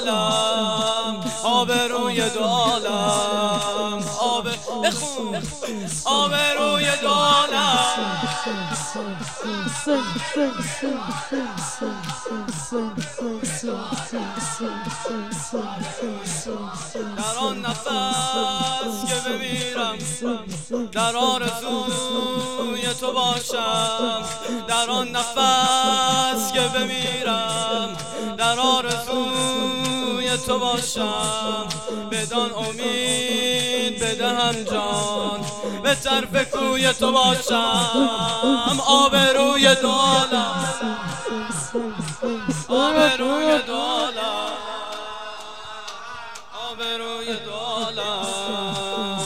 عالم، آبروی دو عالم، آبروی دو عالم. در آن نفس که بمیرم، در آرزوی تو باشم. در آن نفس که بمیرم، در آرزوی تو باشم. بدان امید بدهم جان، به طرف کوی تو باشم. آبروی دو عالم، آبروی دو عالم، آبروی دو عالم.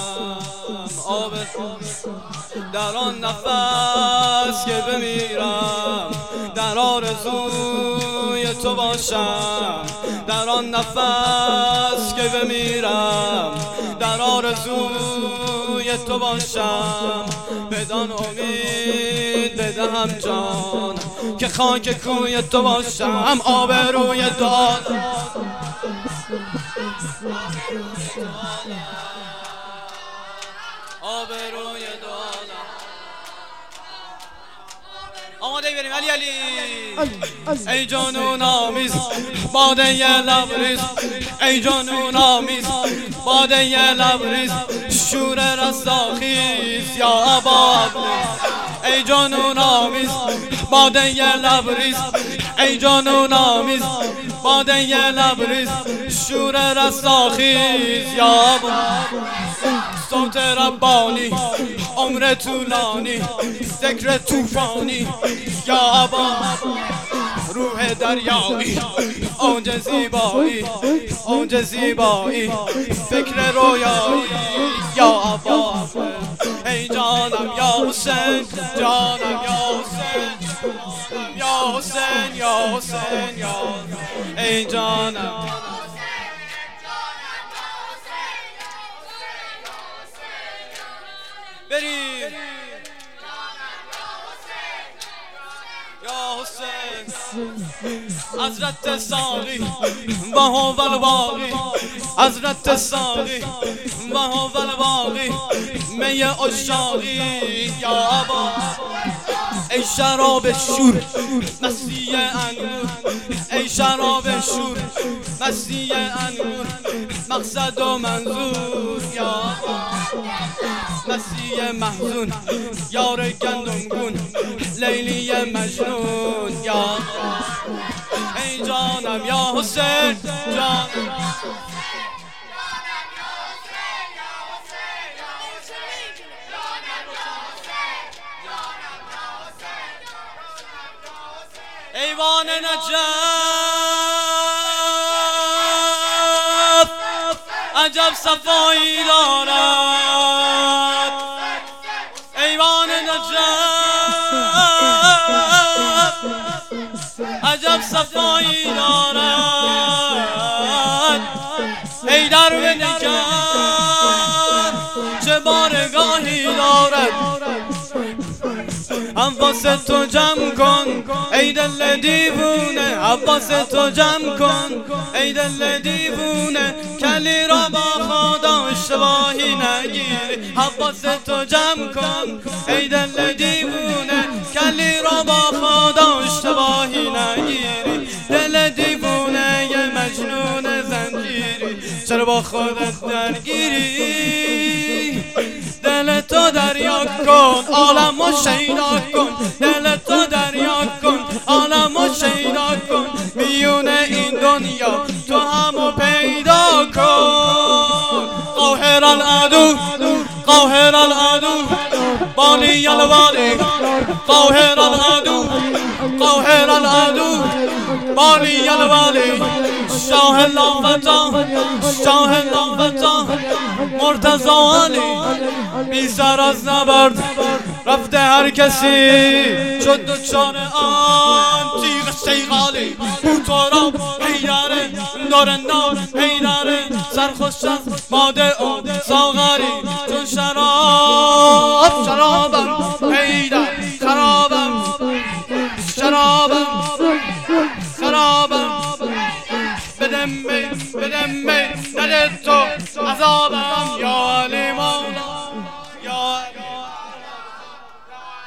در آن نفس که بمیرم، در آرزوی تو باشم. در آن نفس که بمیرم، در آرزوی تو باشم. بدان امید بدهم جان، که خاک کوی تو باشم. آبروی دو عالم، آبروی دو عالم. آماده بریم علی علی. ای جانون آمیز باده لبریز، ای جانون آمیز باده لبریز، شور رستاخیز یا ابا. ای جانون آمیز باده لبریز، ای جانون آمیز باده لبریز، شور رستاخیز یا ابا. صوت ربانی عمر طولانی، ذکر طوفانی یا ابا. روح دریایی اوج زیبایی، اوج زیبایی، فکر رویایی یا ابا. ای جانم یا حسین، جانم یا حسین، یا حسین، یا حسین، یا ای جانم. بریم یا حسین. حضرت ساقی و هو الباقی، حضرت ساقی و هو الباقی، می عشاقی یا ابا. ای شراب شور مستی انگور، ای شراب شور مستی انگور، مقصد و منظور یا ابا. مسیح محزون یار گندمگون، لیلی مجنون یا ای جانم یا حسین، جانم ایوان نجف عجب صفایی دارد. ایوان نجف عجب صفایی دارد. ای در بنگر چه بارگاهی دارد. عباس تو جمع کن ای دل دیوونه، عباس تو جمع کن ای دل دیوونه، کلی را با خدا اشتباهی نگیری. عباس تو جمع کن ای دل دیوونه، کلی را با خدا اشتباهی نگیری. دل دیوونه یه مجنون زنجیری، چرا با خودت درگیری؟ دل تو دریا کن عالم و شیدا کن، دل تو دریا کن عالم و شیدا کن. میون این دنیا تو همو پیدا کن. قاهر العدو، قاهر العدو، بالی الوالی، قاهر العدو، قاهر العدو، بالی الوالی. شاه لافتا، شاه لافتا، مرتضی علی. بی سر از نبرد رفته هر کسی، شد دوچار آن تیغ شیغالی. بوتورا حیدره دارندار حیدره، سرخوش از ماده او ساغری. چون شراب شرابم حیدر، خرابم شرابم خرابم. بدم بده می نده تو عذابم